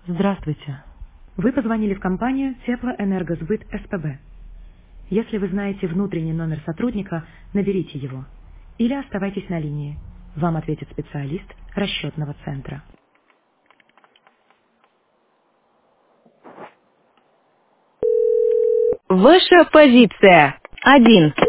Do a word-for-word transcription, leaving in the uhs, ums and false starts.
Здравствуйте. Вы позвонили в компанию Теплоэнергосбыт СПБ. Если вы знаете внутренний номер сотрудника, наберите его. Или оставайтесь на линии. Вам ответит специалист расчетного центра. Ваша позиция. Один.